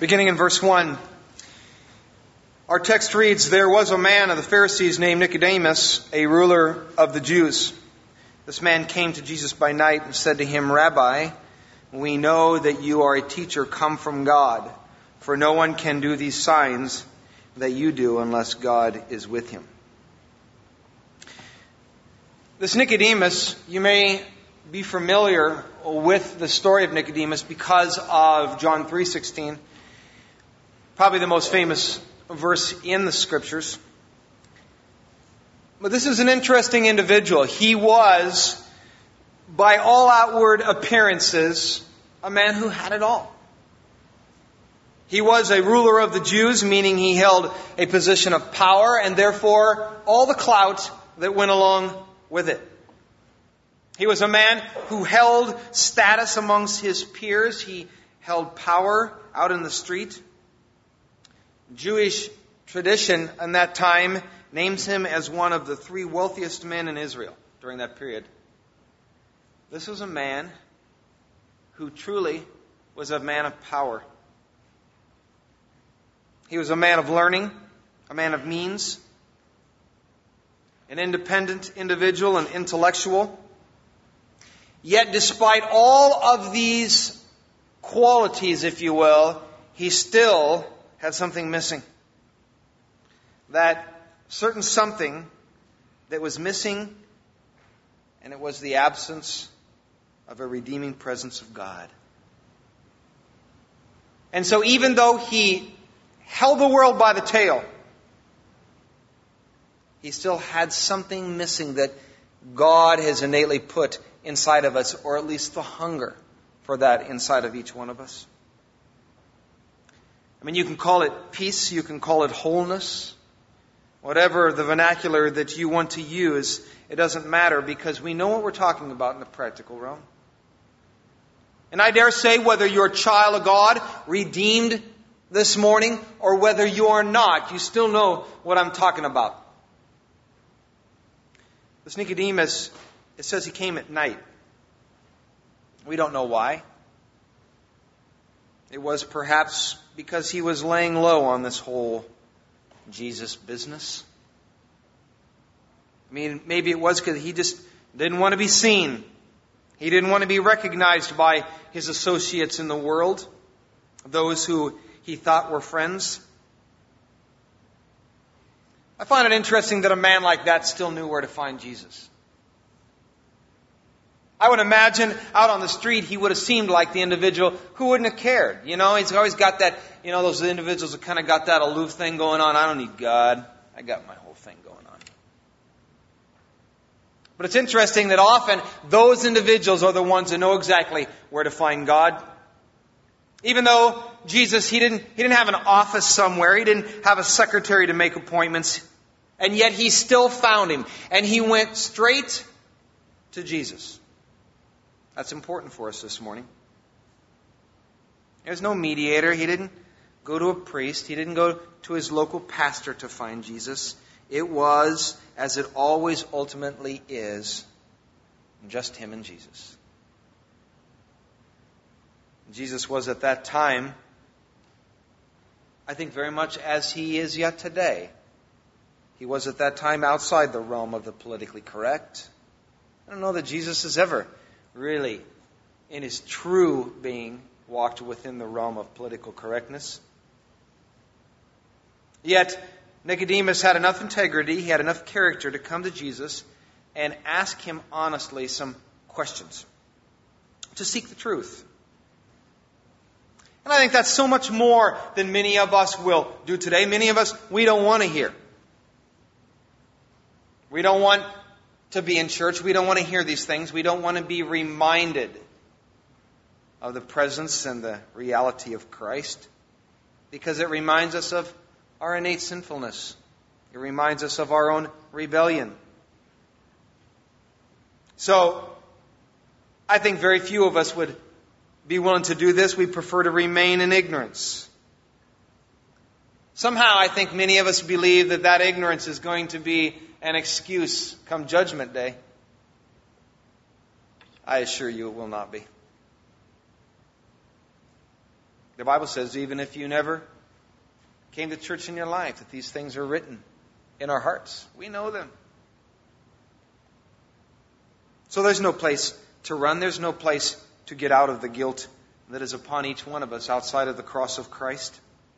Beginning in verse 1, our text reads, "There was a man of the Pharisees named Nicodemus, a ruler of the Jews. This man came to Jesus by night and said to him, 'Rabbi, we know that you are a teacher come from God, for no one can do these signs that you do unless God is with him.'" This Nicodemus, you may be familiar with the story of Nicodemus because of John 3:16, probably the most famous verse in the Scriptures. But this is an interesting individual. He was, by all outward appearances, a man who had it all. He was a ruler of the Jews, meaning he held a position of power and therefore all the clout that went along with it. He was a man who held status amongst his peers. He held power out in the street. Jewish tradition in that time names him as one of the 3 wealthiest men in Israel during that period. This was a man who truly was a man of power. He was a man of learning, a man of means, an independent individual, an intellectual. Yet despite all of these qualities, if you will, he still had something missing. That certain something that was missing, and it was the absence of a redeeming presence of God. And so even though he held the world by the tail, he still had something missing that God has innately put inside of us, or at least the hunger for that inside of each one of us. I mean, you can call it peace, you can call it wholeness, whatever the vernacular that you want to use, it doesn't matter because we know what we're talking about in the practical realm. And I dare say whether you're a child of God, redeemed this morning, or whether you are not, you still know what I'm talking about. This Nicodemus, it says he came at night. We don't know why. It was perhaps because he was laying low on this whole Jesus business. I mean, maybe it was because he just didn't want to be seen. He didn't want to be recognized by his associates in the world, those who he thought were friends. I find it interesting that a man like that still knew where to find Jesus. I would imagine out on the street he would have seemed like the individual who wouldn't have cared. You know, he's always got that, those individuals that kind of got that aloof thing going on. I don't need God. I got my whole thing going on. But it's interesting that often those individuals are the ones that know exactly where to find God. Even though Jesus, he didn't have an office somewhere. He didn't have a secretary to make appointments. And yet he still found him. And he went straight to Jesus. That's important for us this morning. There's no mediator. He didn't go to a priest. He didn't go to his local pastor to find Jesus. It was, as it always ultimately is, just him and Jesus. Jesus was at that time, I think very much as he is yet today. He was at that time outside the realm of the politically correct. I don't know that Jesus has ever really, in his true being, walked within the realm of political correctness. Yet, Nicodemus had enough integrity, he had enough character to come to Jesus and ask him honestly some questions, to seek the truth. And I think that's so much more than many of us will do today. Many of us, we don't want to hear. We don't want to be in church. We don't want to hear these things. We don't want to be reminded of the presence and the reality of Christ because it reminds us of our innate sinfulness. It reminds us of our own rebellion. So, I think very few of us would be willing to do this. We prefer to remain in ignorance. Somehow I think many of us believe that ignorance is going to be an excuse come Judgment Day. I assure you it will not be. The Bible says even if you never came to church in your life, that these things are written in our hearts. We know them. So there's no place to run. There's no place to get out of the guilt that is upon each one of us outside of the cross of Christ.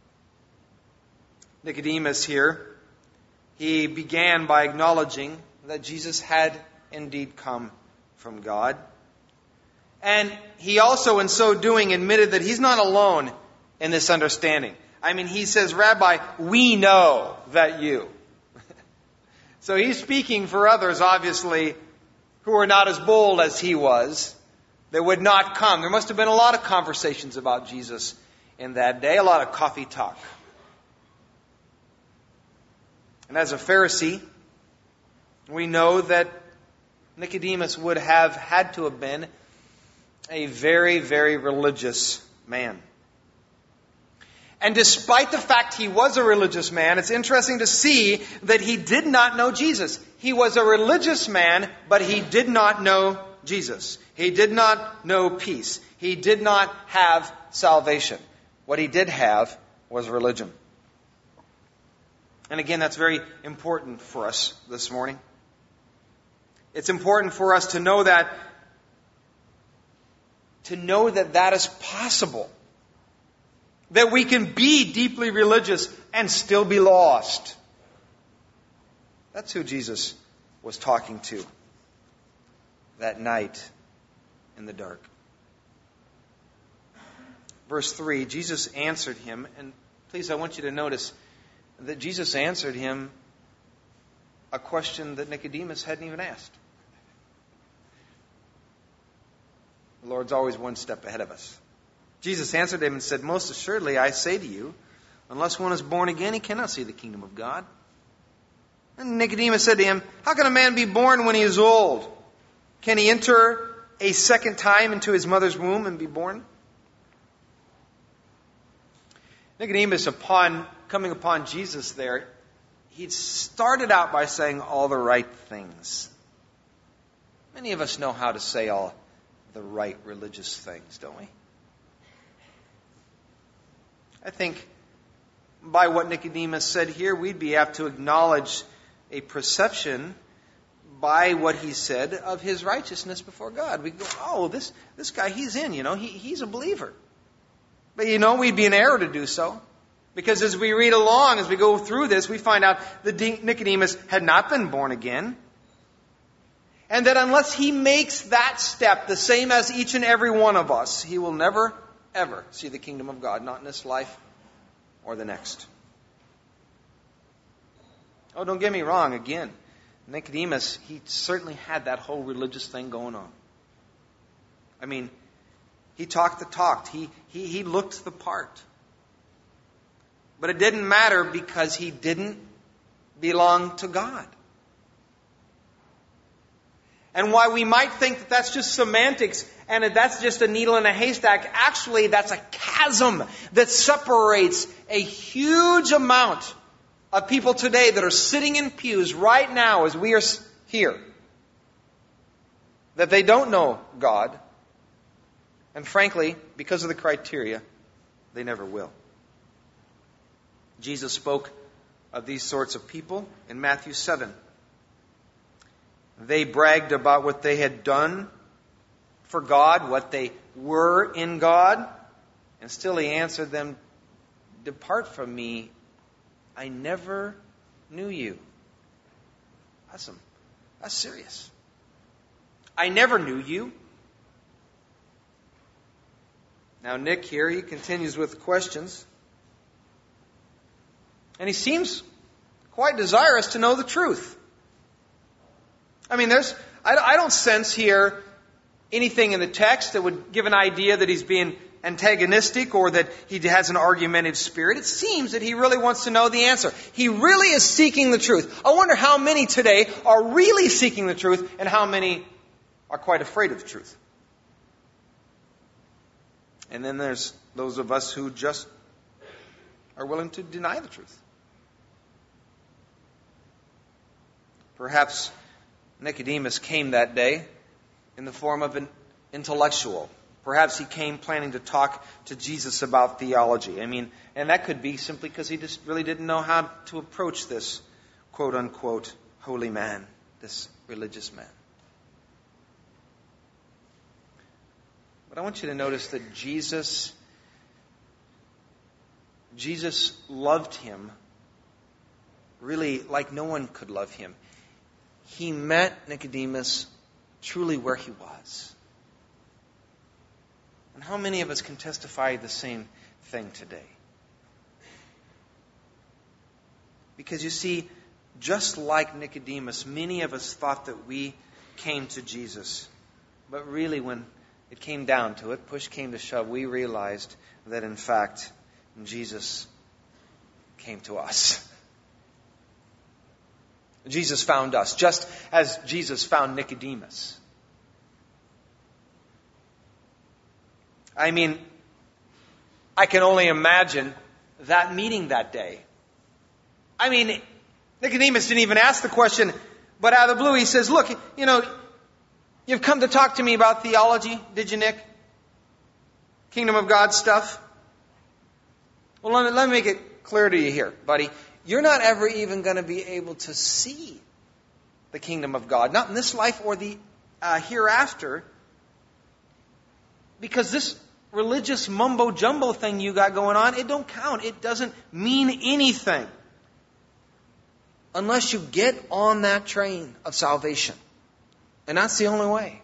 Nicodemus here, he began by acknowledging that Jesus had indeed come from God. And he also, in so doing, admitted that he's not alone in this understanding. I mean, he says, Rabbi, we know that you. So he's speaking for others, obviously, who are not as bold as he was. They would not come. There must have been a lot of conversations about Jesus in that day, a lot of coffee talk. And as a Pharisee, we know that Nicodemus would have had to have been a very, very religious man. And despite the fact he was a religious man, it's interesting to see that he did not know Jesus. He was a religious man, but he did not know Jesus. He did not know peace. He did not have salvation. What he did have was religion. And again, that's very important for us this morning. It's important for us to know that that is possible. That we can be deeply religious and still be lost. That's who Jesus was talking to that night in the dark. Verse 3, Jesus answered him, and please, I want you to notice that Jesus answered him a question that Nicodemus hadn't even asked. The Lord's always one step ahead of us. Jesus answered him and said, most assuredly, I say to you, unless one is born again, he cannot see the kingdom of God. And Nicodemus said to him, how can a man be born when he is old? Can he enter a second time into his mother's womb and be born? Nicodemus, upon coming upon Jesus there, he started out by saying all the right things. Many of us know how to say all the right religious things, don't we? I think by what Nicodemus said here, we'd be apt to acknowledge a perception by what he said of his righteousness before God. We go, oh, this guy, he's in, he's a believer. But we'd be in error to do so. Because as we read along, as we go through this, we find out that Nicodemus had not been born again. And that unless he makes that step, the same as each and every one of us, he will never, ever see the kingdom of God, not in this life or the next. Oh, don't get me wrong, again. Nicodemus, he certainly had that whole religious thing going on. I mean, he talked the talk. He looked the part. But it didn't matter because he didn't belong to God. And while we might think that that's just semantics and that that's just a needle in a haystack, actually that's a chasm that separates a huge amount of people today that are sitting in pews right now as we are here. That they don't know God. And frankly, because of the criteria, they never will. Jesus spoke of these sorts of people in Matthew 7. They bragged about what they had done for God, what they were in God, and still he answered them, depart from me, I never knew you. That's serious. I never knew you. Now Nick here, he continues with questions. And he seems quite desirous to know the truth. I mean, I don't sense here anything in the text that would give an idea that he's being antagonistic or that he has an argumentative spirit. It seems that he really wants to know the answer. He really is seeking the truth. I wonder how many today are really seeking the truth and how many are quite afraid of the truth. And then there's those of us who just are willing to deny the truth. Perhaps Nicodemus came that day in the form of an intellectual. Perhaps he came planning to talk to Jesus about theology. And that could be simply because he just really didn't know how to approach this quote-unquote holy man, this religious man. But I want you to notice that Jesus loved him really like no one could love him. He met Nicodemus truly where he was. And how many of us can testify the same thing today? Because you see, just like Nicodemus, many of us thought that we came to Jesus. But really, when it came down to it, push came to shove, we realized that in fact, Jesus came to us. Jesus found us, just as Jesus found Nicodemus. I can only imagine that meeting that day. Nicodemus didn't even ask the question, but out of the blue he says, look, you've come to talk to me about theology, did you, Nick? Kingdom of God stuff? Well, let me make it clear to you here, buddy. You're not ever even going to be able to see the kingdom of God, not in this life or the hereafter, because this religious mumbo-jumbo thing you got going on, it don't count. It doesn't mean anything unless you get on that train of salvation. And that's the only way.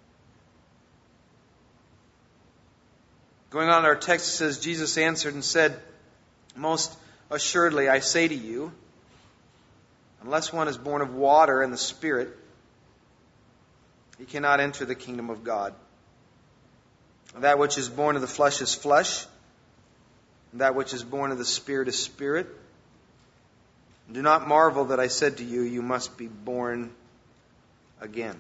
Going on, our text says, Jesus answered and said, most assuredly I say to you, unless one is born of water and the Spirit, he cannot enter the kingdom of God. That which is born of the flesh is flesh, and that which is born of the Spirit is spirit. Do not marvel that I said to you, you must be born again.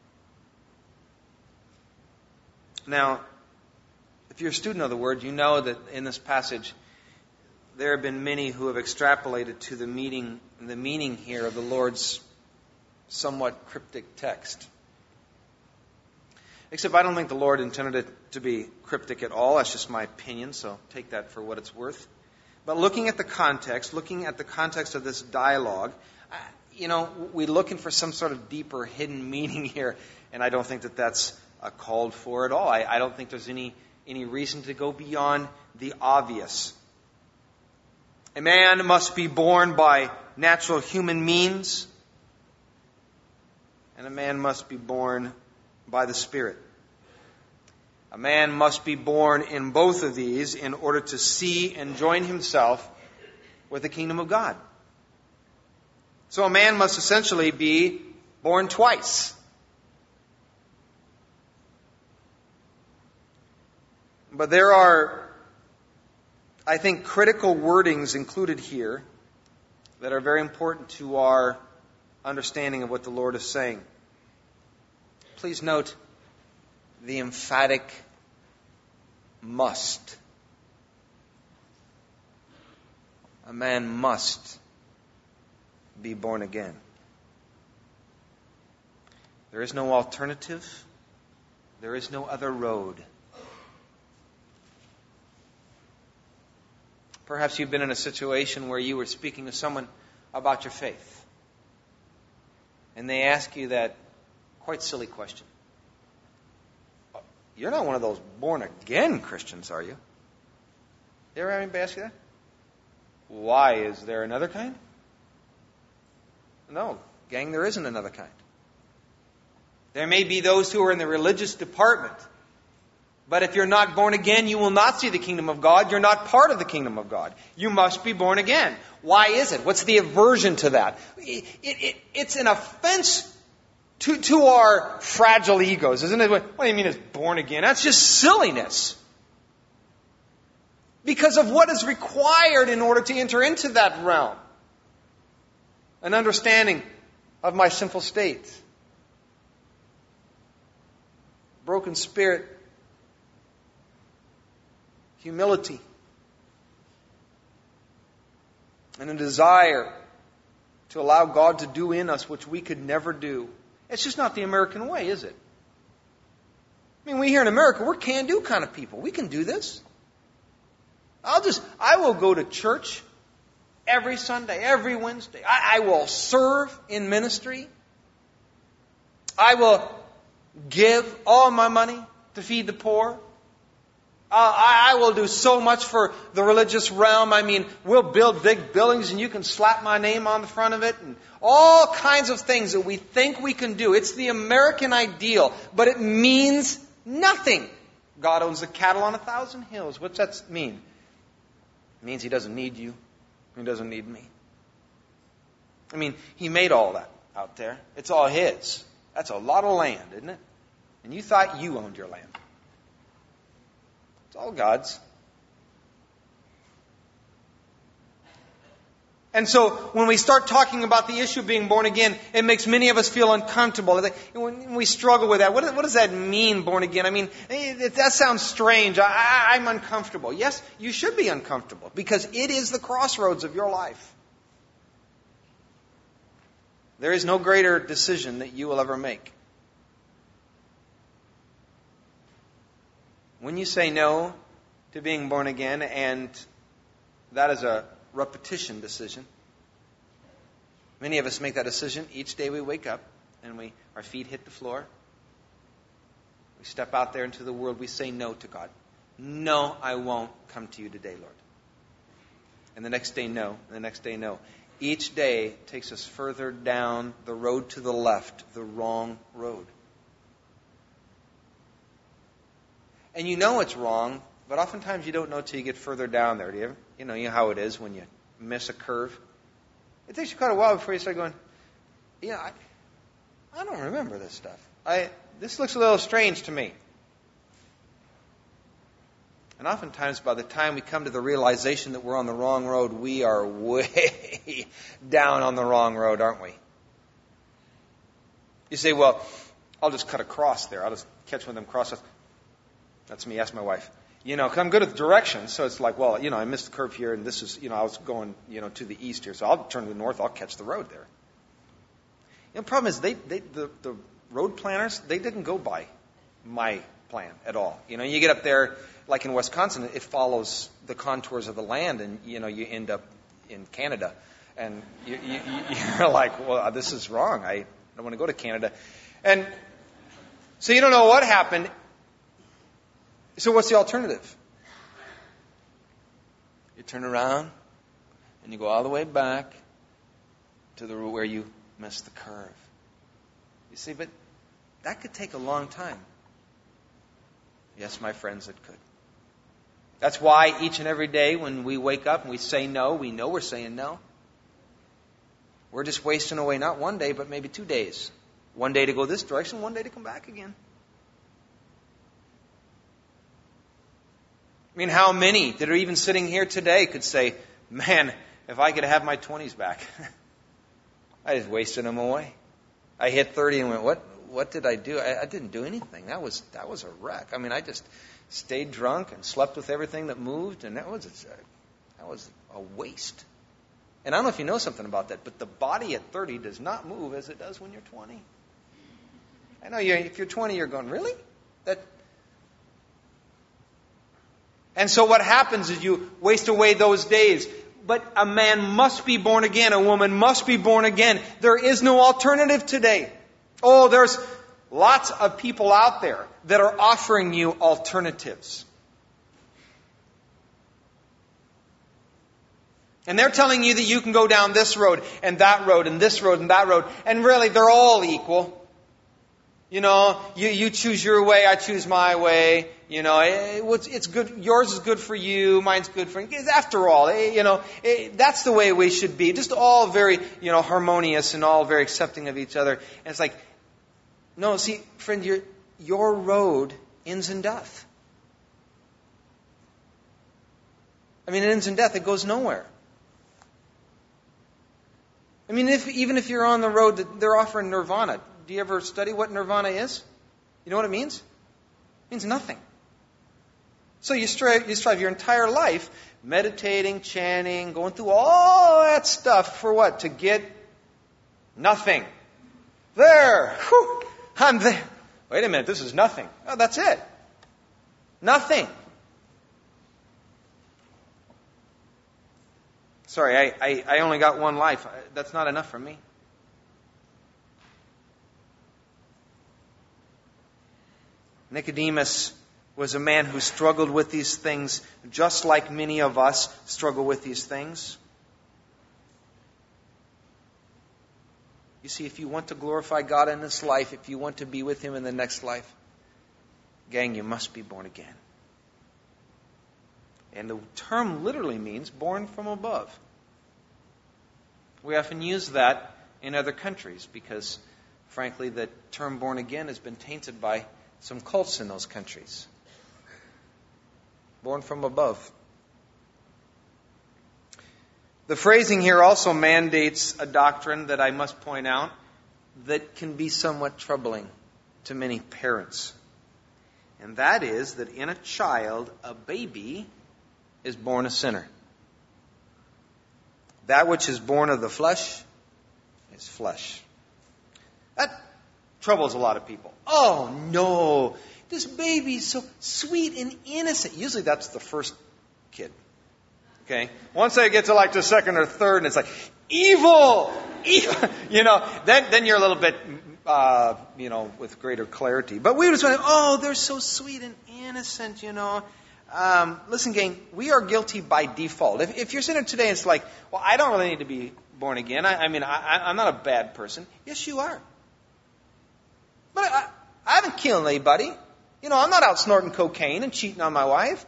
Now, if you're a student of the Word, you know that in this passage there have been many who have extrapolated to the meaning here of the Lord's somewhat cryptic text. Except I don't think the Lord intended it to be cryptic at all. That's just my opinion, so take that for what it's worth. But looking at the context of this dialogue, we're looking for some sort of deeper hidden meaning here, and I don't think that that's called for at all. I don't think there's any reason to go beyond the obvious. A man must be born by natural human means, and a man must be born by the Spirit. A man must be born in both of these in order to see and join himself with the kingdom of God. So a man must essentially be born twice. But there are, I think, critical wordings included here that are very important to our understanding of what the Lord is saying. Please note the emphatic must. A man must be born again. There is no alternative. There is no other road. Perhaps you've been in a situation where you were speaking to someone about your faith, and they ask you that quite silly question. You're not one of those born-again Christians, are you? You ever have anybody ask you that? Why? Is there another kind? No, gang, there isn't another kind. There may be those who are in the religious department, but if you're not born again, you will not see the kingdom of God. You're not part of the kingdom of God. You must be born again. Why is it? What's the aversion to that? It's an offense to our fragile egos, isn't it? What do you mean it's born again? That's just silliness. Because of what is required in order to enter into that realm. An understanding of my sinful state. Broken spirit. Humility. And a desire to allow God to do in us which we could never do. It's just not the American way, is it? I mean, we here in America, we're can-do kind of people. We can do this. I will go to church every Sunday, every Wednesday. I will serve in ministry. I will give all my money to feed the poor. I will do so much for the religious realm. I mean, we'll build big buildings and you can slap my name on the front of it and all kinds of things that we think we can do. It's the American ideal, but it means nothing. God owns the cattle on 1,000 hills. What's that mean? It means He doesn't need you. He doesn't need me. I mean, He made all that out there. It's all His. That's a lot of land, isn't it? And you thought you owned your land. It's all God's. And so when we start talking about the issue of being born again, it makes many of us feel uncomfortable. When we struggle with that, what does that mean, born again? I mean, that sounds strange. I'm uncomfortable. Yes, you should be uncomfortable because it is the crossroads of your life. There is no greater decision that you will ever make. When you say no to being born again, and that is a repetition decision. Many of us make that decision each day we wake up and our feet hit the floor. We step out there into the world. We say no to God. No, I won't come to you today, Lord. And the next day, no. And the next day, no. Each day takes us further down the road to the left, the wrong road. And you know it's wrong, but oftentimes you don't know till you get further down there. Do you ever? You know how it is when you miss a curve. It takes you quite a while before you start going, I don't remember this stuff. This looks a little strange to me. And oftentimes by the time we come to the realization that we're on the wrong road, we are way down on the wrong road, aren't we? You say, well, I'll just cut across there. I'll just catch one of them crosses. That's me. Ask my wife. Because I'm good at directions, so it's like, well, I missed the curve here, and this is, I was going, to the east here, so I'll turn to the north. I'll catch the road there. The problem is, the road planners, they didn't go by my plan at all. You get up there, like in Wisconsin, it follows the contours of the land, and you end up in Canada, and you're like, well, this is wrong. I don't want to go to Canada, and so you don't know what happened. So what's the alternative? You turn around and you go all the way back to where you missed the curve. You see, but that could take a long time. Yes, my friends, it could. That's why each and every day when we wake up and we say no, we know we're saying no. We're just wasting away not one day, but maybe 2 days. One day to go this direction, one day to come back again. I mean, how many that are even sitting here today could say, man, if I could have my 20s back, I just wasted them away. I hit 30 and went, what did I do? I didn't do anything. That was a wreck. I mean, I just stayed drunk and slept with everything that moved, and that was a waste. And I don't know if you know something about that, but the body at 30 does not move as it does when you're 20. I know if you're 20, you're going, really? And so what happens is you waste away those days. But a man must be born again. A woman must be born again. There is no alternative today. Oh, there's lots of people out there that are offering you alternatives. And they're telling you that you can go down this road and that road and this road and that road. And really, they're all equal. You choose your way, I choose my way. It's good. Yours is good for you. Mine's good for you. After all, that's the way we should be. Just all very, harmonious and all very accepting of each other. And it's like, no, see, friend, your road ends in death. I mean, it ends in death. It goes nowhere. I mean, even if you're on the road that they're offering nirvana, do you ever study what nirvana is? You know what it means? It means nothing. So you strive your entire life meditating, chanting, going through all that stuff for what? To get nothing. There! Whew, I'm there. Wait a minute, this is nothing. Oh, that's it. Nothing. Sorry, I only got one life. That's not enough for me. Nicodemus was a man who struggled with these things, just like many of us struggle with these things. You see, if you want to glorify God in this life, if you want to be with Him in the next life, gang, you must be born again. And the term literally means born from above. We often use that in other countries because, frankly, the term born again has been tainted by some cults in those countries. Born from above. The phrasing here also mandates a doctrine that I must point out that can be somewhat troubling to many parents. And that is that in a child, a baby is born a sinner. That which is born of the flesh is flesh. That troubles a lot of people. Oh, no. This baby's so sweet and innocent. Usually that's the first kid. Okay? Once they get to like the second or third, and it's like, evil! Evil! Then you're a little bit, with greater clarity. But we just went, oh, they're so sweet and innocent, Listen, gang, we are guilty by default. If you're sitting today and it's like, well, I don't really need to be born again. I'm not a bad person. Yes, you are. But I haven't killed anybody. I'm not out snorting cocaine and cheating on my wife.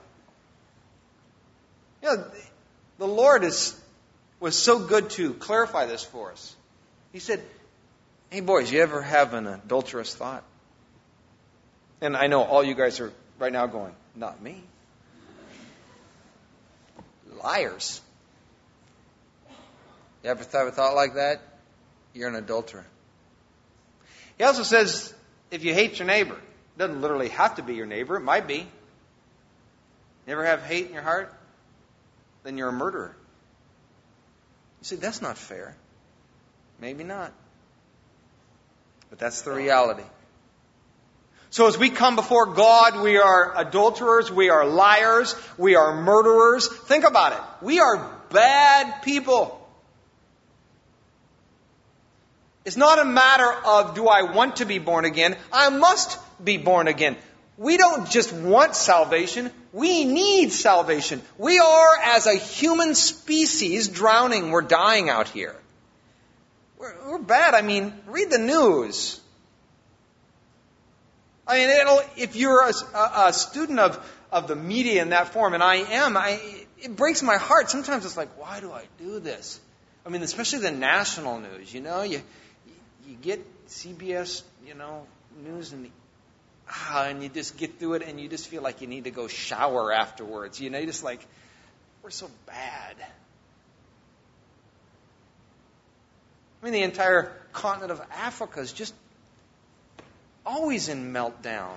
The Lord was so good to clarify this for us. He said, hey, boys, you ever have an adulterous thought? And I know all you guys are right now going, not me. Liars. You ever have a thought like that? You're an adulterer. He also says, if you hate your neighbor, it doesn't literally have to be your neighbor. It might be. You ever have hate in your heart? Then you're a murderer. You say, that's not fair. Maybe not. But that's the reality. So as we come before God, we are adulterers, we are liars, we are murderers. Think about it. We are bad people. It's not a matter of, do I want to be born again? I must be born again. We don't just want salvation. We need salvation. We are, as a human species, drowning. We're dying out here. We're bad. Read the news. If you're a student of the media in that form, and I am, it breaks my heart. Sometimes it's like, why do I do this? Especially the national news. You get CBS, news and you just get through it and you just feel like you need to go shower afterwards. You're just like, we're so bad. The entire continent of Africa is just always in meltdown.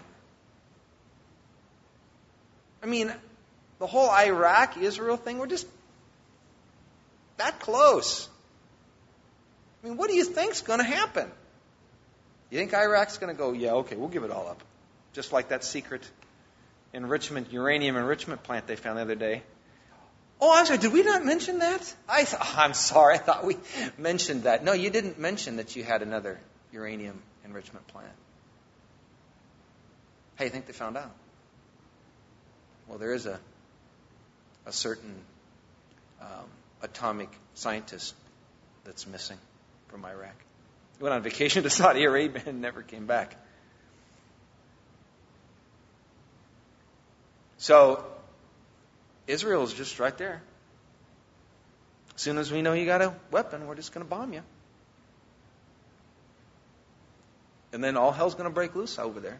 The whole Iraq-Israel thing, we're just that close. What do you think's going to happen? You think Iraq's going to go, yeah, okay, we'll give it all up. Just like that secret uranium enrichment plant they found the other day. Oh, I'm sorry, did we not mention that? I'm sorry, I thought we mentioned that. No, you didn't mention that you had another uranium enrichment plant. How do you think they found out? Well, there is a certain atomic scientist that's missing from Iraq. He went on vacation to Saudi Arabia and never came back. So, Israel is just right there. As soon as we know you got a weapon, we're just going to bomb you. And then all hell's going to break loose over there.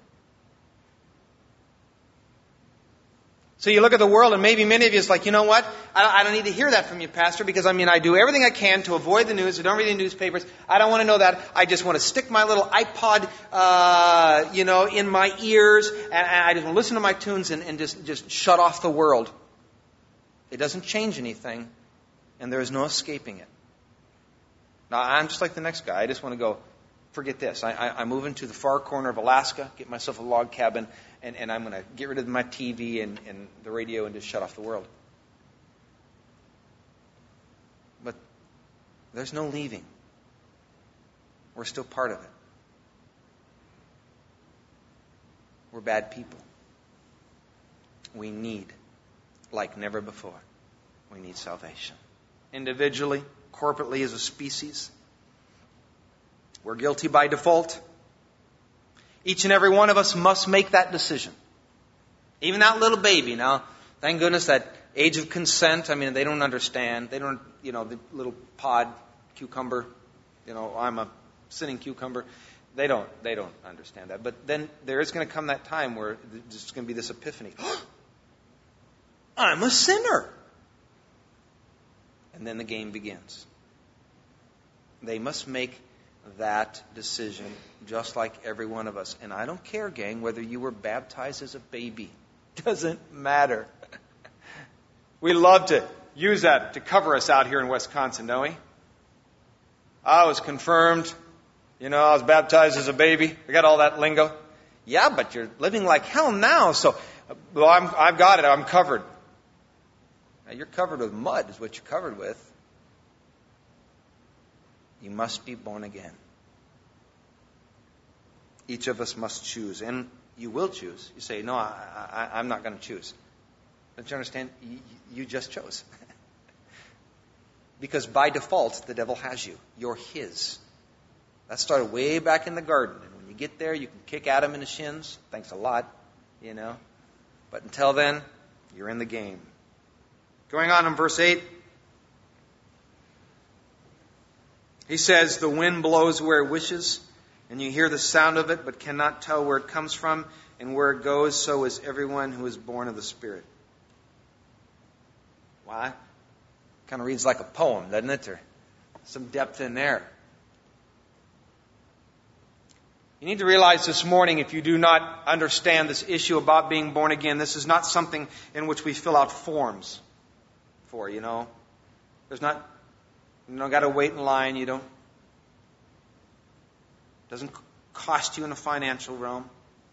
So you look at the world, and maybe many of you is like, you know what? I don't need to hear that from you, Pastor, because I do everything I can to avoid the news. I don't read the newspapers. I don't want to know that. I just want to stick my little iPod, in my ears, and I just want to listen to my tunes and just shut off the world. It doesn't change anything, and there is no escaping it. Now, I'm just like the next guy. I just want to go, forget this. I move into the far corner of Alaska, get myself a log cabin, and I'm going to get rid of my TV and the radio and just shut off the world. But there's no leaving. We're still part of it. We're bad people. We need, like never before, we need salvation. Individually, corporately, as a species, we're guilty by default. Each and every one of us must make that decision. Even that little baby. Now, thank goodness that age of consent, they don't understand. They don't, the little pod cucumber, I'm a sinning cucumber. They don't understand that. But then there is going to come that time where there's going to be this epiphany. I'm a sinner. And then the game begins. They must make that decision just like every one of us. And I don't care, gang, whether you were baptized as a baby. Doesn't matter. We love to use that to cover us out here in Wisconsin, don't we? I was confirmed. I was baptized as a baby. We got all that lingo. Yeah, but you're living like hell now. So, I've got it. I'm covered. Now, you're covered with mud is what you're covered with. You must be born again. Each of us must choose. And you will choose. You say, no, I'm not going to choose. Don't you understand? You just chose. Because by default, the devil has you. You're his. That started way back in the garden. And when you get there, you can kick Adam in the shins. Thanks a lot, But until then, you're in the game. Going on in verse 8. He says, the wind blows where it wishes, and you hear the sound of it, but cannot tell where it comes from and where it goes. So is everyone who is born of the Spirit. Wow. Kind of reads like a poem, doesn't it? There's some depth in there. You need to realize this morning, if you do not understand this issue about being born again, this is not something in which we fill out forms for, There's not, got to wait in line. Doesn't cost you in the financial realm.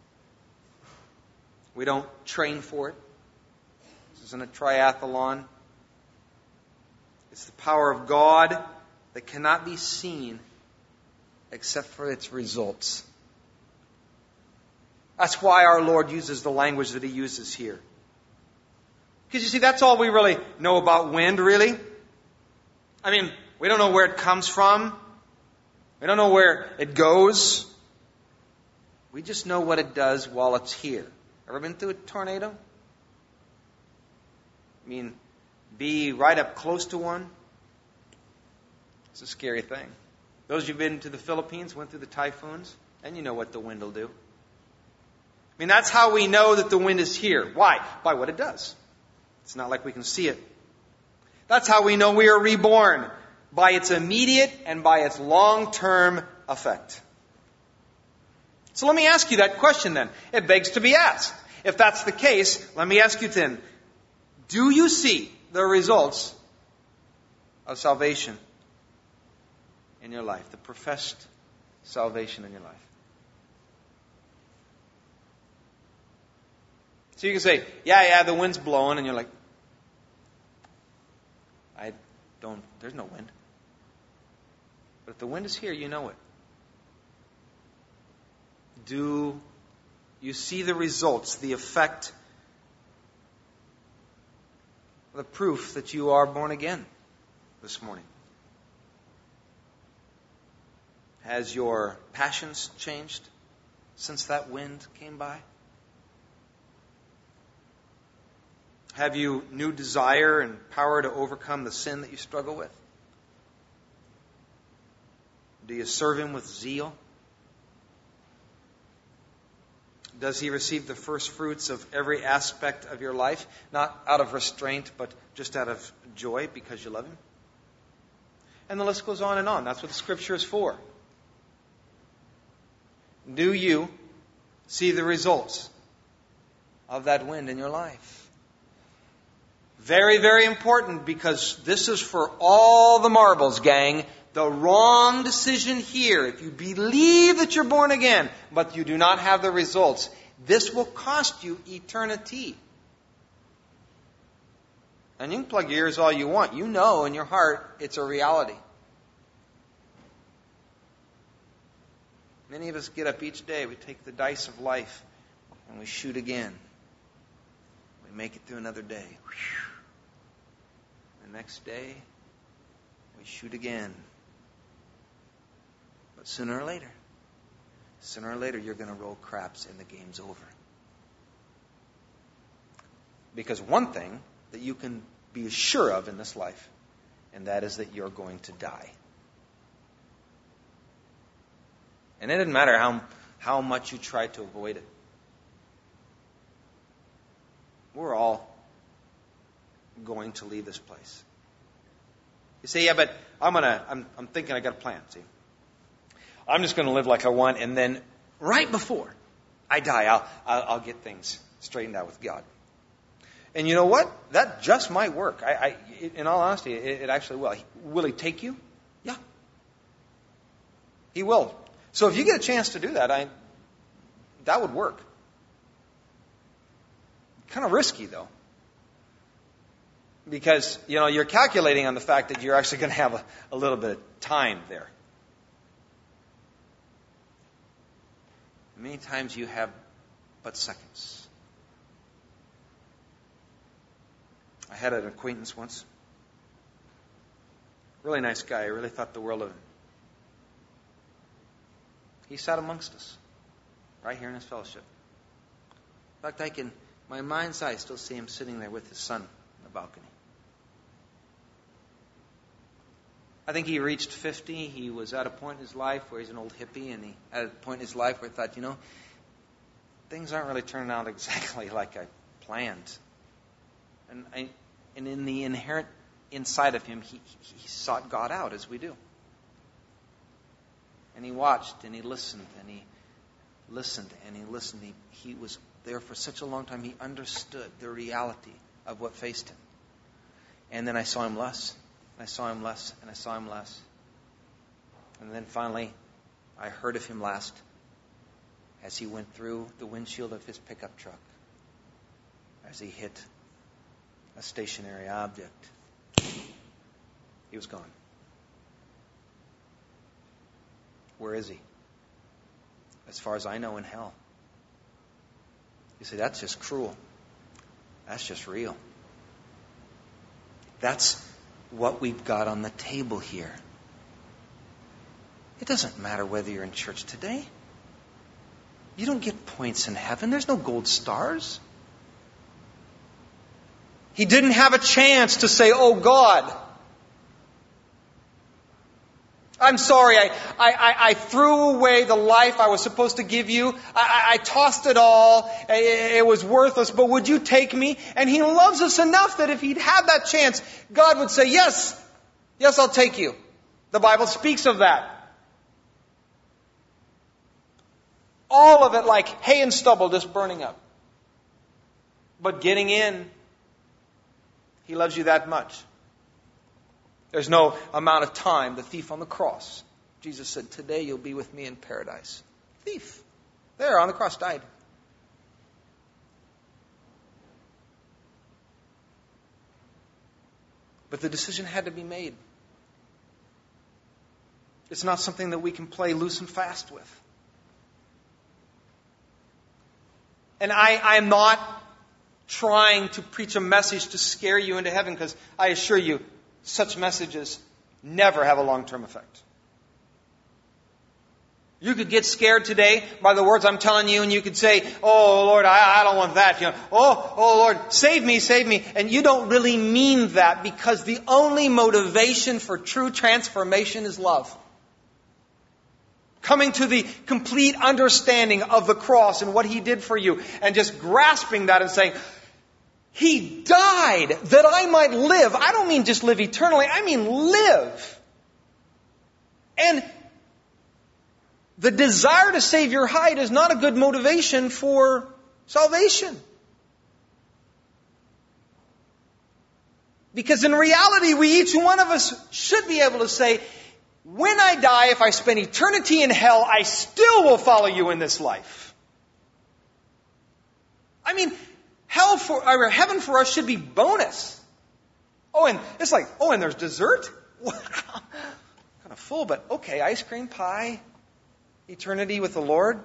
We don't train for it. This isn't a triathlon. It's the power of God that cannot be seen except for its results. That's why our Lord uses the language that He uses here. Because you see, that's all we really know about wind, really. We don't know where it comes from. We don't know where it goes. We just know what it does while it's here. Ever been through a tornado? Be right up close to one. It's a scary thing. Those who've been to the Philippines, went through the typhoons, and you know what the wind will do. That's how we know that the wind is here. Why? By what it does. It's not like we can see it. That's how we know we are reborn. By its immediate and by its long-term effect. So let me ask you that question then. It begs to be asked. If that's the case, let me ask you then, do you see the results of salvation in your life? The professed salvation in your life? So you can say, yeah, the wind's blowing, and you're like, there's no wind. But if the wind is here, you know it. Do you see the results, the effect, the proof that you are born again this morning? Has your passions changed since that wind came by? Have you new desire and power to overcome the sin that you struggle with? Do you serve Him with zeal? Does He receive the first fruits of every aspect of your life? Not out of restraint, but just out of joy because you love Him? And the list goes on and on. That's what the Scripture is for. Do you see the results of that wind in your life? Very, very important, because this is for all the marbles, gang. the wrong decision here, if you believe that you're born again, but you do not have the results, this will cost you eternity. And you can plug your ears all you want. You know in your heart it's a reality. Many of us get up each day, we take the dice of life, and we shoot again. We make it through another day. The next day, we shoot again. But sooner or later, you're going to roll craps and the game's over. Because one thing that you can be sure of in this life, and that is that you're going to die. And it doesn't matter how much you try to avoid it. We're all going to leave this place. You say, yeah, but I'm thinking I got a plan. See, I'm just going to live like I want, and then right before I die, I'll get things straightened out with God. And you know what? That just might work. In all honesty, it actually will. Will He take you? Yeah. He will. So if you get a chance to do that, that would work. Kind of risky, though. Because, you're calculating on the fact that you're actually going to have a little bit of time there. Many times you have but seconds. I had an acquaintance once. Really nice guy. I really thought the world of him. He sat amongst us, right here in his fellowship. In fact, my mind's eye, still see him sitting there with his son on the balcony. I think he reached 50. He was at a point in his life where he's an old hippie, and he at a point in his life where he thought, things aren't really turning out exactly like I planned. And in the inherent inside of him, he sought God out, as we do. And he watched, and he listened, and he listened, and he listened. He was there for such a long time. He understood the reality of what faced him. And then I saw him less. I saw him less, and I saw him less. And then finally, I heard of him last as he went through the windshield of his pickup truck, as he hit a stationary object. He was gone. Where is he? As far as I know, in hell. You say, that's just cruel. That's just real. That's what we've got on the table here. It doesn't matter whether you're in church today. You don't get points in heaven. There's no gold stars. He didn't have a chance to say, oh God, I'm sorry, I threw away the life I was supposed to give you. I tossed it all. It was worthless, but would you take me? And He loves us enough that if He'd had that chance, God would say, yes, I'll take you. The Bible speaks of that. All of it like hay and stubble just burning up. But getting in, He loves you that much. There's no amount of time. The thief on the cross. Jesus said, today you'll be with me in paradise. Thief. There on the cross died. But the decision had to be made. It's not something that we can play loose and fast with. And I am not trying to preach a message to scare you into heaven, because I assure you, such messages never have a long-term effect. You could get scared today by the words I'm telling you, and you could say, oh Lord, I don't want that. Oh Lord, save me. And you don't really mean that, because the only motivation for true transformation is love. Coming to the complete understanding of the cross and what He did for you, and just grasping that and saying, He died that I might live. I don't mean just live eternally. I mean live. And the desire to save your hide is not a good motivation for salvation. Because in reality, each one of us should be able to say, when I die, if I spend eternity in hell, I still will follow you in this life. I mean, heaven for us should be bonus. Oh, and it's like, oh, and there's dessert? Kind of full, but okay, ice cream, pie, eternity with the Lord.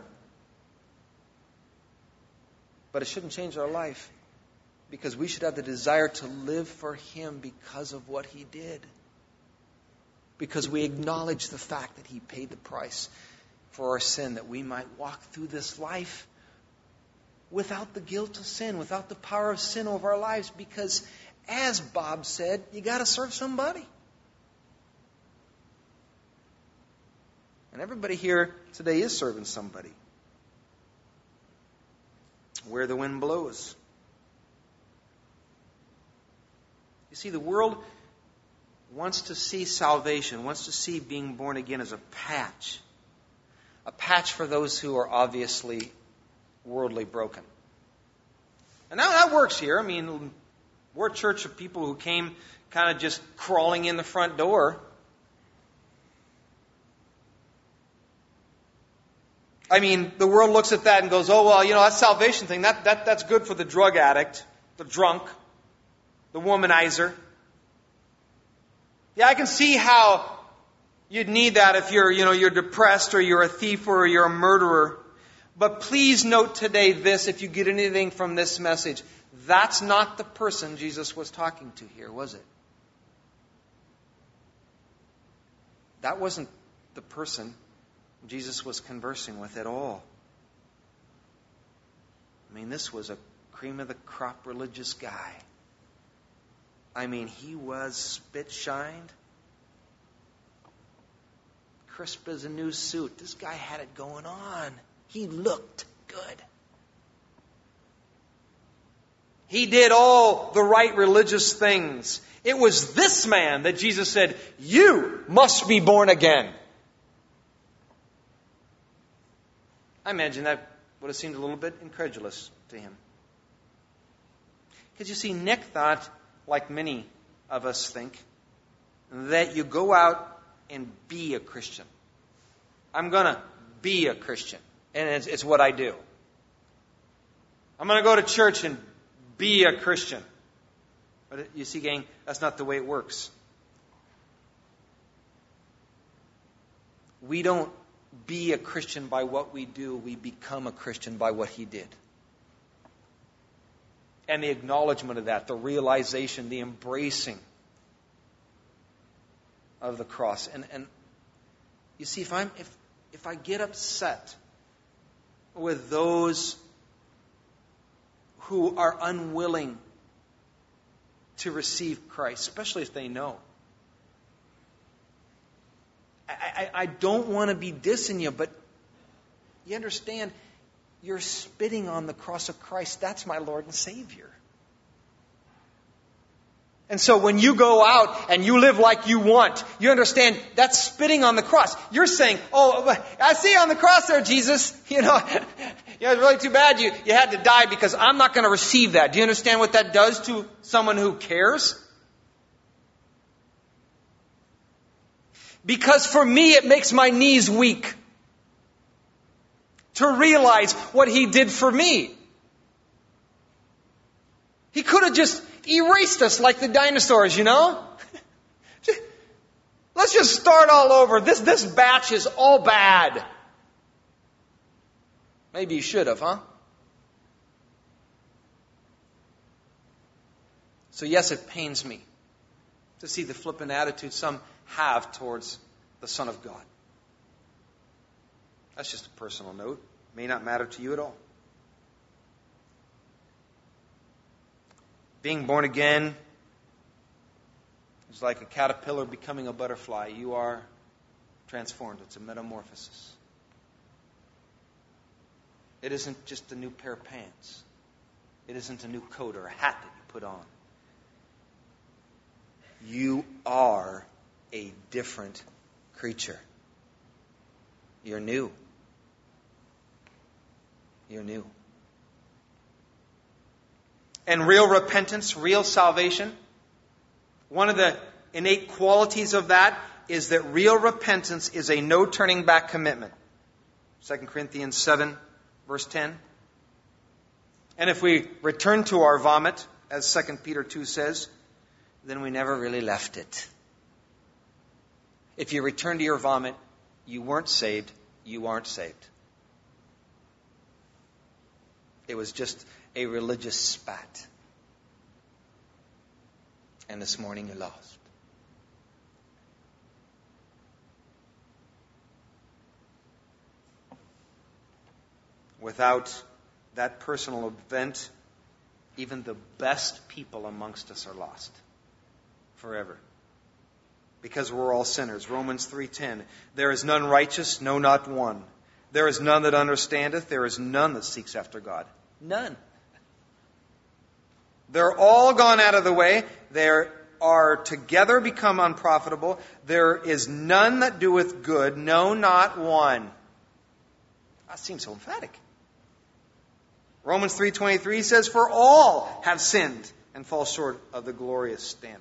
But it shouldn't change our life, because we should have the desire to live for Him because of what He did. Because we acknowledge the fact that He paid the price for our sin, that we might walk through this life without the guilt of sin, without the power of sin over our lives. Because, as Bob said, you got to serve somebody. And everybody here today is serving somebody. Where the wind blows. You see, the world wants to see salvation, wants to see being born again as a patch. A patch for those who are obviously worldly broken. And now that works here. I mean, we're a church of people who came kind of just crawling in the front door. I mean, the world looks at that and goes, oh, well, that salvation thing, that's good for the drug addict, the drunk, the womanizer. Yeah, I can see how you'd need that if you're depressed or you're a thief or you're a murderer. But please note today this, if you get anything from this message, that's not the person Jesus was talking to here, was it? That wasn't the person Jesus was conversing with at all. I mean, this was a cream of the crop religious guy. I mean, he was spit-shined, crisp as a new suit. This guy had it going on. He looked good. He did all the right religious things. It was this man that Jesus said, you must be born again. I imagine that would have seemed a little bit incredulous to him. Because you see, Nick thought, like many of us think, that you go out and be a Christian. I'm going to be a Christian. And it's what I do. I'm going to go to church and be a Christian. But you see, gang, that's not the way it works. We don't be a Christian by what we do. We become a Christian by what He did. And the acknowledgement of that, the realization, the embracing of the cross. And you see, if I get upset with those who are unwilling to receive Christ, especially if they know, I don't want to be dissing you, but you understand, you're spitting on the cross of Christ. That's my Lord and Savior. And so when you go out and you live like you want, you understand that's spitting on the cross. You're saying, oh, I see you on the cross there, Jesus. It's really too bad you had to die because I'm not going to receive that. Do you understand what that does to someone who cares? Because for me, it makes my knees weak to realize what He did for me. He could have just erased us like the dinosaurs, Let's just start all over. This batch is all bad. Maybe He should have, huh? So yes, it pains me to see the flippant attitude some have towards the Son of God. That's just a personal note. It may not matter to you at all. Being born again is like a caterpillar becoming a butterfly. You are transformed. It's a metamorphosis. It isn't just a new pair of pants. It isn't a new coat or a hat that you put on. You are a different creature. You're new. You're new. And real repentance, real salvation, one of the innate qualities of that is that real repentance is a no turning back commitment. 2 Corinthians 7, verse 10. And if we return to our vomit, as 2 Peter 2 says, then we never really left it. If you return to your vomit, you weren't saved, you aren't saved. It was just a religious spat. And this morning you're lost. Without that personal event, even the best people amongst us are lost forever. Because we're all sinners. Romans 3:10. There is none righteous, no, not one. There is none that understandeth. There is none that seeks after God. None. They're all gone out of the way. They are together become unprofitable. There is none that doeth good, no, not one. That seems so emphatic. Romans 3:23 says, for all have sinned and fall short of the glorious standard.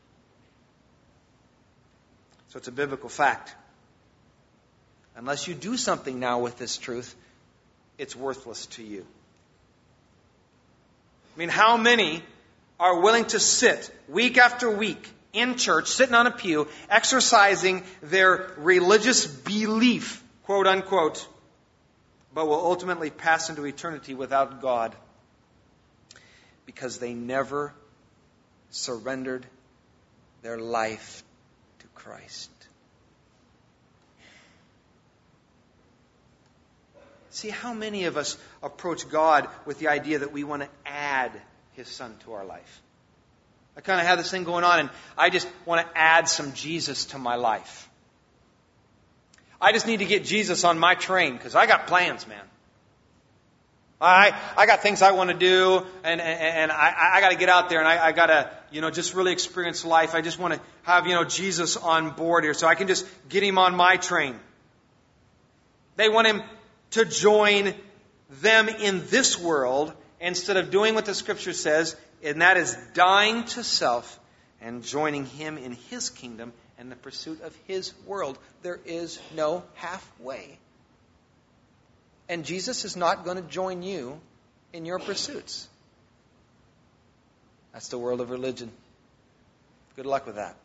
So it's a biblical fact. Unless you do something now with this truth, it's worthless to you. I mean, how many are willing to sit week after week in church, sitting on a pew, exercising their religious belief, quote unquote, but will ultimately pass into eternity without God because they never surrendered their life to Christ? See, how many of us approach God with the idea that we want to add His Son to our life? I kind of have this thing going on, and I just want to add some Jesus to my life. I just need to get Jesus on my train because I got plans, man. I got things I want to do, and I got to get out there, and I got to, just really experience life. I just want to have, Jesus on board here so I can just get Him on my train. They want Him to join them in this world instead of doing what the Scripture says, and that is dying to self and joining Him in His kingdom and the pursuit of His world. There is no halfway. And Jesus is not going to join you in your pursuits. That's the world of religion. Good luck with that.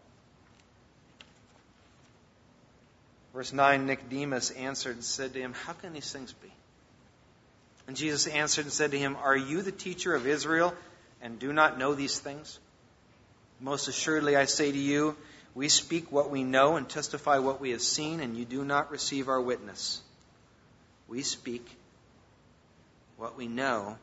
Verse 9, Nicodemus answered and said to Him, how can these things be? And Jesus answered and said to him, are you the teacher of Israel and do not know these things? Most assuredly I say to you, we speak what we know and testify what we have seen, and you do not receive our witness. We speak what we know,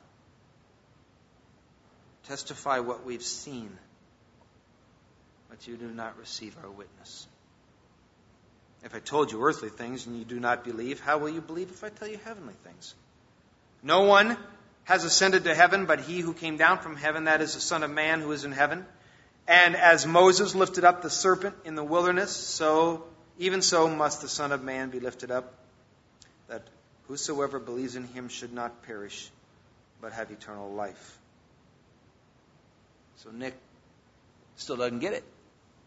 testify what we've seen, but you do not receive our witness. If I told you earthly things and you do not believe, how will you believe if I tell you heavenly things? No one has ascended to heaven but He who came down from heaven, that is the Son of Man who is in heaven. And as Moses lifted up the serpent in the wilderness, so even so must the Son of Man be lifted up, that whosoever believes in Him should not perish, but have eternal life. So Nick still doesn't get it.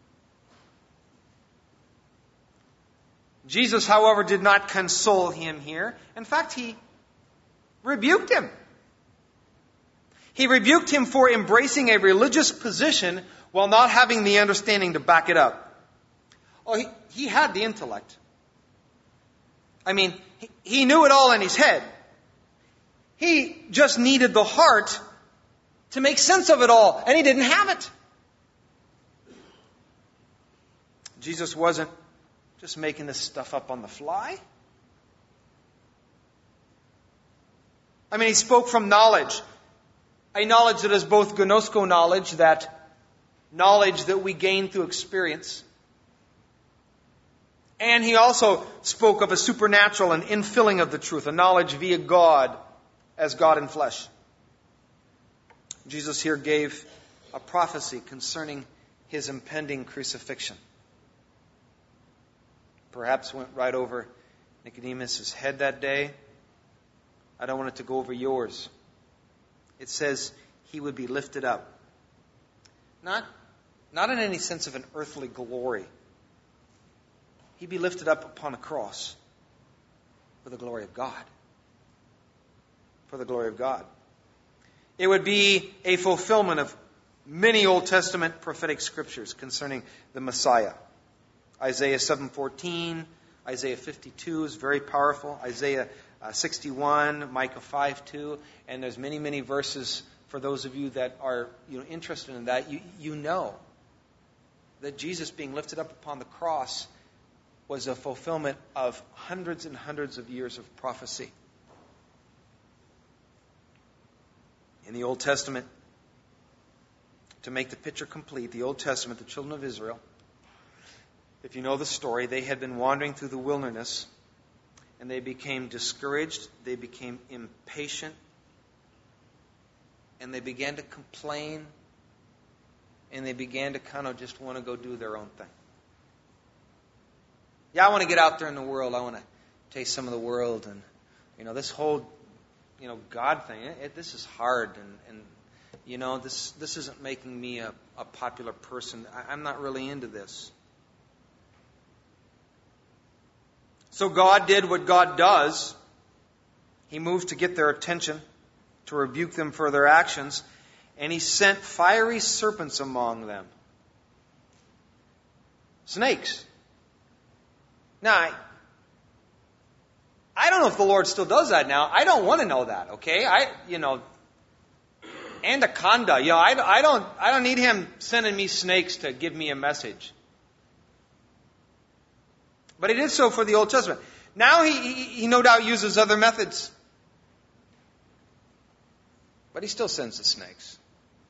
Jesus, however, did not console him here. In fact, He rebuked him. He rebuked him for embracing a religious position while not having the understanding to back it up. Oh, he had the intellect. I mean, he knew it all in his head. He just needed the heart to make sense of it all, and he didn't have it. Jesus wasn't just making this stuff up on the fly. I mean, He spoke from knowledge. A knowledge that is both gnosko knowledge, that knowledge that we gain through experience. And He also spoke of a supernatural and infilling of the truth, a knowledge via God as God in flesh. Jesus here gave a prophecy concerning His impending crucifixion. Perhaps went right over Nicodemus' head that day. I don't want it to go over yours. It says He would be lifted up. Not in any sense of an earthly glory, He'd be lifted up upon a cross for the glory of God. For the glory of God. It would be a fulfillment of many Old Testament prophetic scriptures concerning the Messiah. Isaiah 7:14, Isaiah 52 is very powerful. Isaiah 61, Micah 5:2, and there's many, many verses for those of you that are interested in that. You know that Jesus being lifted up upon the cross was a fulfillment of hundreds and hundreds of years of prophecy. In the Old Testament, to make the picture complete, the Old Testament, the children of Israel, if you know the story, they had been wandering through the wilderness, and they became discouraged, they became impatient, and they began to complain, and they began to kind of just want to go do their own thing. Yeah, I want to get out there in the world. I want to taste some of the world. And, this whole, God thing, this is hard. And this isn't making me a popular person. I'm not really into this. So God did what God does. He moved to get their attention, to rebuke them for their actions, and He sent fiery serpents among them. Snakes. Now, I don't know if the Lord still does that now. I don't want to know that, okay? Anaconda, I don't need Him sending me snakes to give me a message. But He did so for the Old Testament. Now He no doubt uses other methods. But He still sends the snakes.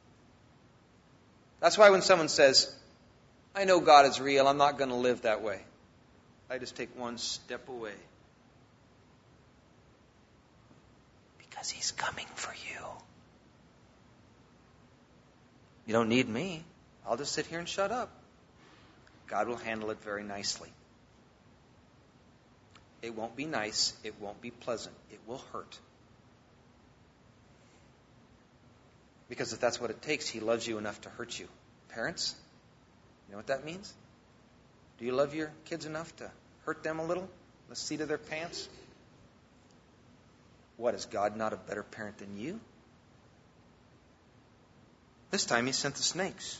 That's why when someone says, I know God is real, I'm not going to live that way, I just take one step away. Because He's coming for you. You don't need me. I'll just sit here and shut up. God will handle it very nicely. It won't be nice. It won't be pleasant. It will hurt. Because if that's what it takes, He loves you enough to hurt you. Parents, you know what that means? Do you love your kids enough to hurt them a little? The seat of their pants? What, is God not a better parent than you? This time He sent the snakes.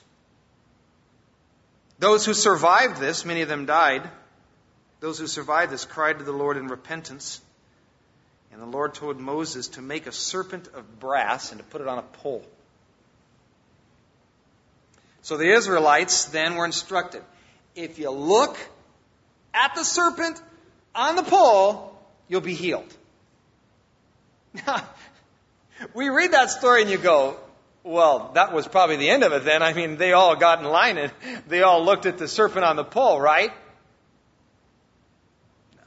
Those who survived this, many of them died. Those who survived this cried to the Lord in repentance. And the Lord told Moses to make a serpent of brass and to put it on a pole. So the Israelites then were instructed, if you look at the serpent on the pole, you'll be healed. Now, we read that story and you go, well, that was probably the end of it then. I mean, they all got in line and they all looked at the serpent on the pole, right? No.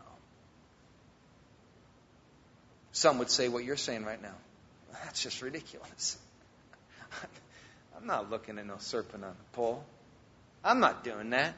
Some would say what you're saying right now. That's just ridiculous. I'm not looking at no serpent on the pole. I'm not doing that.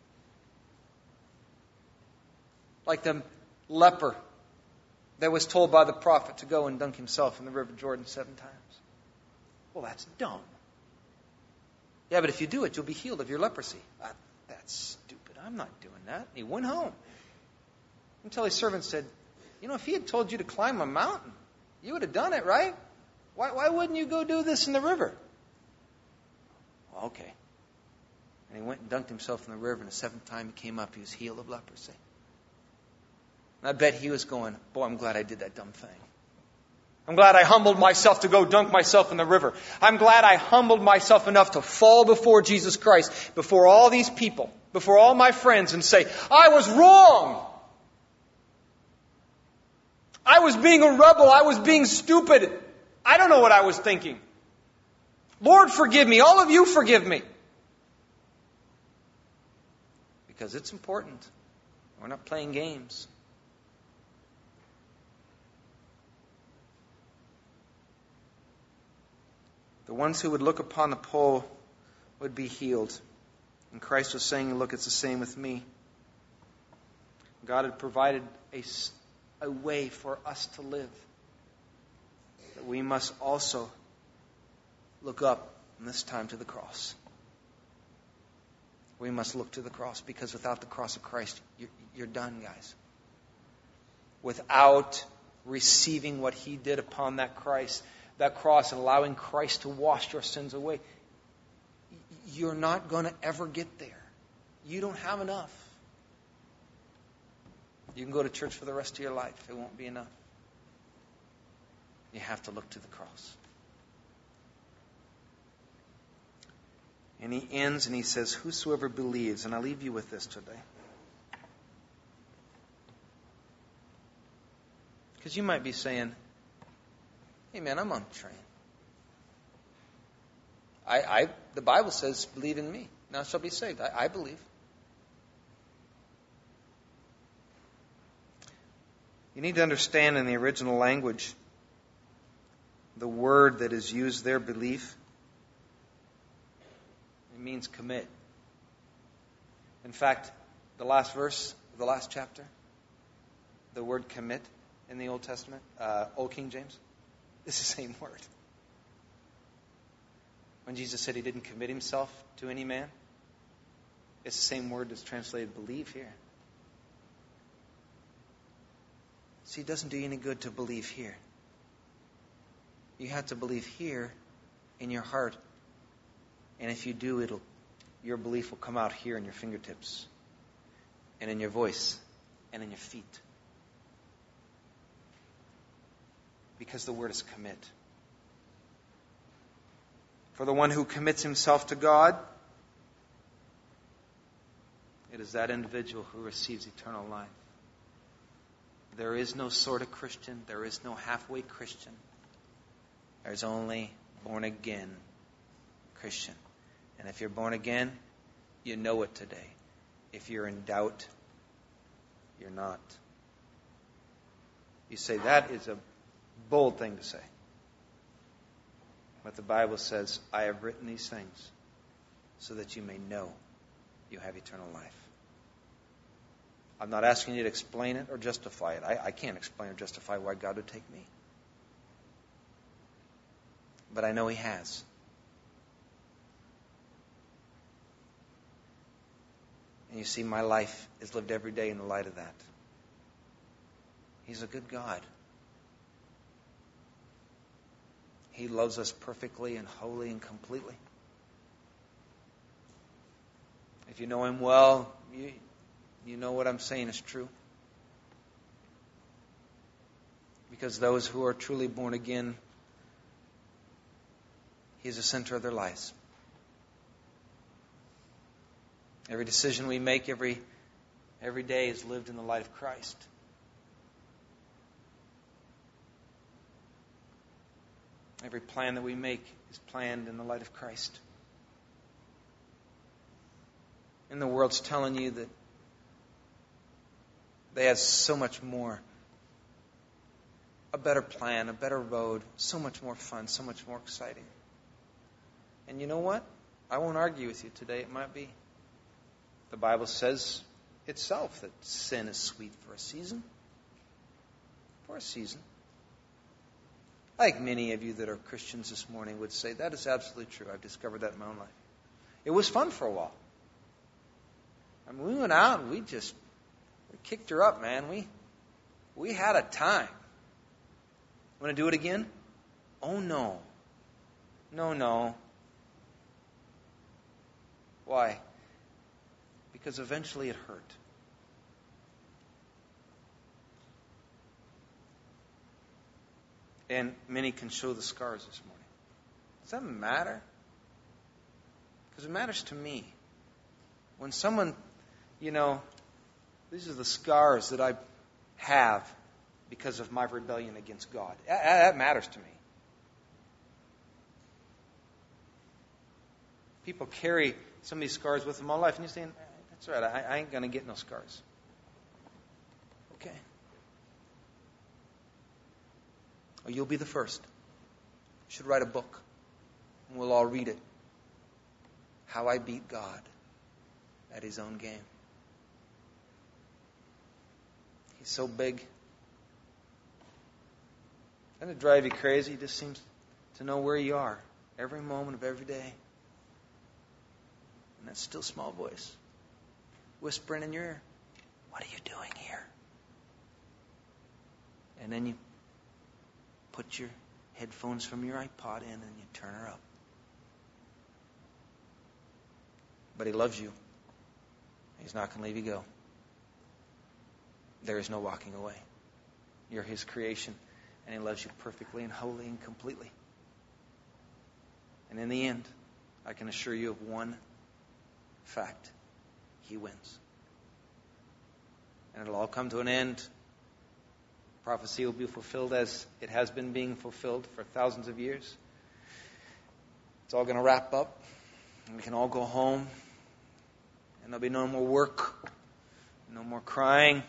Like the leper that was told by the prophet to go and dunk himself in the river Jordan 7 times. Well, that's dumb. Yeah, but if you do it, you'll be healed of your leprosy. That's stupid. I'm not doing that. And he went home. Until his servant said, if he had told you to climb a mountain, you would have done it, right? Why wouldn't you go do this in the river? Well, okay. And he went and dunked himself in the river, and the 7th time he came up, he was healed of leprosy. And I bet he was going, boy, I'm glad I did that dumb thing. I'm glad I humbled myself to go dunk myself in the river. I'm glad I humbled myself enough to fall before Jesus Christ, before all these people, before all my friends, and say, I was wrong. I was being a rebel. I was being stupid. I don't know what I was thinking. Lord, forgive me. All of you forgive me. Because it's important. We're not playing games. The ones who would look upon the pole would be healed. And Christ was saying, look, it's the same with me. God had provided a way for us to live. That we must also look up, and this time to the cross. We must look to the cross, because without the cross of Christ, you're done, guys. Without receiving what He did upon that cross, and allowing Christ to wash your sins away, you're not going to ever get there. You don't have enough. You can go to church for the rest of your life. It won't be enough. You have to look to the cross. And He ends and He says, whosoever believes, and I leave you with this today. Because you might be saying, hey man, I'm on the train. The Bible says, believe in me, now shall be saved. I believe. You need to understand in the original language, the word that is used there, belief, it means commit. In fact, the last verse of the last chapter, the word commit in the Old Testament, Old King James, it's the same word. When Jesus said He didn't commit Himself to any man, it's the same word that's translated believe here. See, it doesn't do you any good to believe here. You have to believe here in your heart. And if you do, your belief will come out here in your fingertips, and in your voice, and in your feet. Because the word is commit. For the one who commits himself to God, it is that individual who receives eternal life. There is no sort of Christian. There is no halfway Christian. There's only born again Christian. And if you're born again, you know it today. If you're in doubt, you're not. You say, that is a bold thing to say. But the Bible says, I have written these things so that you may know you have eternal life. I'm not asking you to explain it or justify it. I can't explain or justify why God would take me. But I know He has. And you see, my life is lived every day in the light of that. He's a good God. He loves us perfectly and wholly and completely. If you know Him well, you know what I'm saying is true. Because those who are truly born again, He is the center of their lives. Every decision we make every day is lived in the light of Christ. Every plan that we make is planned in the light of Christ. And the world's telling you that they have so much more. A better plan, a better road, so much more fun, so much more exciting. And you know what? I won't argue with you today. It might be. The Bible says itself that sin is sweet for a season. For a season. Like many of you that are Christians this morning would say, that is absolutely true. I've discovered that in my own life. It was fun for a while. I mean, we went out and we kicked her up, man. We had a time. Want to do it again? Oh, no. No. Why? Because eventually it hurt. And many can show the scars this morning. Does that matter? Because it matters to me. When someone, these are the scars that I have because of my rebellion against God. That matters to me. People carry some of these scars with them all life, and you're saying, that's all right, I ain't going to get no scars. Okay. Or you'll be the first. You should write a book, and we'll all read it. How I beat God at His own game. He's so big. Doesn't it drive you crazy? He just seems to know where you are every moment of every day. And that still small voice whispering in your ear, what are you doing here? And then you put your headphones from your iPod in and you turn her up. But He loves you. He's not going to leave you go. There is no walking away. You're His creation, and He loves you perfectly and wholly and completely. And in the end, I can assure you of one fact. He wins. And it'll all come to an end. Prophecy will be fulfilled as it has been being fulfilled for thousands of years. It's all going to wrap up, and we can all go home, and there'll be no more work, no more crying.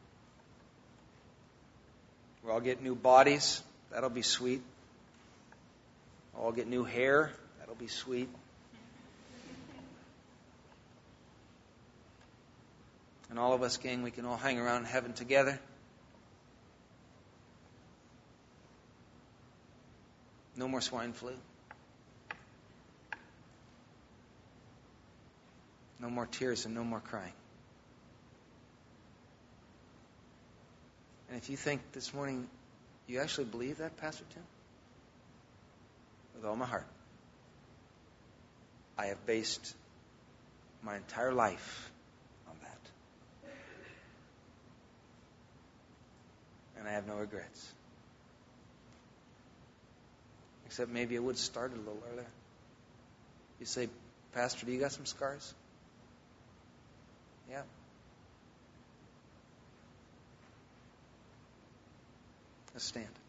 We'll all get new bodies. That'll be sweet. We'll all get new hair. That'll be sweet. And all of us, gang, we can all hang around in heaven together. No more swine flu. No more tears and no more crying. And if you think this morning you actually believe that, Pastor Tim, with all my heart, I have based my entire life on that. And I have no regrets. Except maybe I would start a little earlier. You say, Pastor, do you got some scars? Yeah. Let's stand.